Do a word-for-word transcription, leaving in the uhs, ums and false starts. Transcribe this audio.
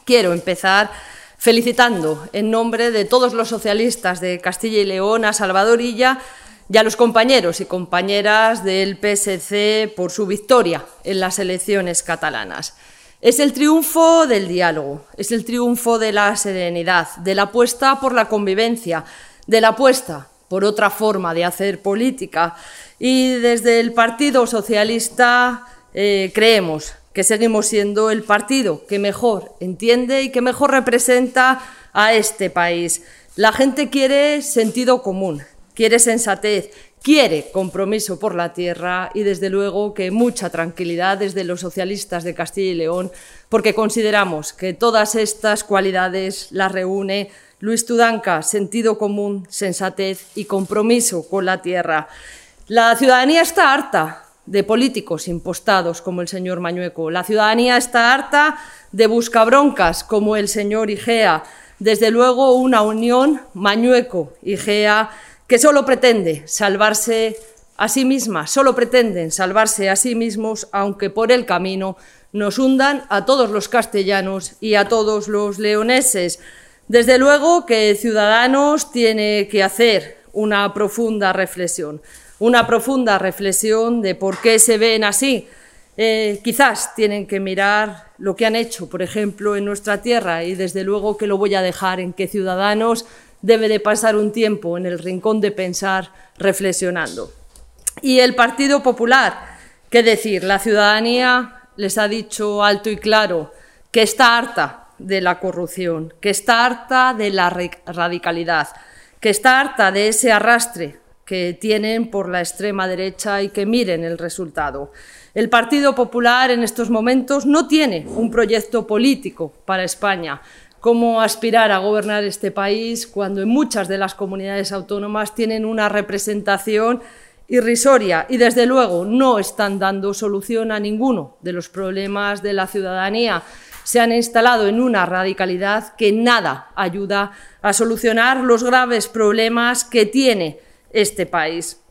Quiero empezar felicitando en nombre de todos los socialistas de Castilla y León a Salvador Illa y a los compañeros y compañeras del P S C por su victoria en las elecciones catalanas. Es el triunfo del diálogo, es el triunfo de la serenidad, de la apuesta por la convivencia, de la apuesta por otra forma de hacer política. Y desde el Partido Socialista eh, creemos que seguimos siendo el partido que mejor entiende y que mejor representa a este país. La gente quiere sentido común, quiere sensatez, quiere compromiso por la tierra y, desde luego, que mucha tranquilidad desde los socialistas de Castilla y León, porque consideramos que todas estas cualidades las reúne Luis Tudanca: sentido común, sensatez y compromiso con la tierra. La ciudadanía está harta de políticos impostados como el señor Mañueco. La ciudadanía está harta de buscabroncas como el señor Igea. Desde luego, una unión Mañueco-Igea que solo pretende salvarse a sí misma, solo pretenden salvarse a sí mismos, aunque por el camino nos hundan a todos los castellanos y a todos los leoneses. Desde luego que Ciudadanos tiene que hacer una profunda reflexión. Una profunda reflexión de por qué se ven así. Eh, quizás tienen que mirar lo que han hecho, por ejemplo, en nuestra tierra, y desde luego que lo voy a dejar en que Ciudadanos debe de pasar un tiempo en el rincón de pensar reflexionando. Y el Partido Popular, ¿qué decir? La ciudadanía les ha dicho alto y claro que está harta de la corrupción, que está harta de la radicalidad, que está harta de ese arrastre que tienen por la extrema derecha y que miren el resultado. El Partido Popular en estos momentos no tiene un proyecto político para España. ¿Cómo aspirar a gobernar este país cuando en muchas de las comunidades autónomas tienen una representación irrisoria y, desde luego, no están dando solución a ninguno de los problemas de la ciudadanía? Se han instalado en una radicalidad que nada ayuda a solucionar los graves problemas que tiene este país.